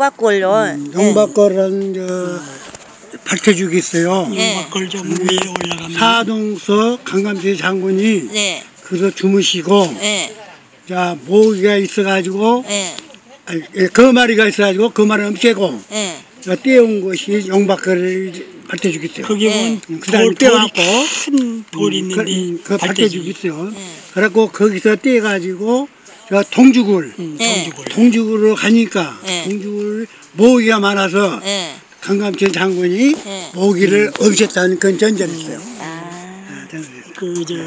용박골요. 용박골은 발태죽이 있어요. 용박골 좀 위에 올라가면 사동서 강감제 장군이 네. 그래서 주무시고 네. 자 모기가 있어가지고 네. 거마리가 있어가지고 거마리 없애고 네. 떼온 것이 용박골을 발태죽이 있어요. 거기 보면 그다음에 떼어갖고 큰 돌이 있는데 그 발태죽이 발대죽이 있어요. 그래갖고 거기서 떼가지고 저 동죽을 동죽을 동죽으로 가니까 네. 동죽을 모기가 많아서 네. 강감제 장군이 네. 모기를 없앴다는 그런 전설이 있어요. 아. 전설이 있어요. 그 이제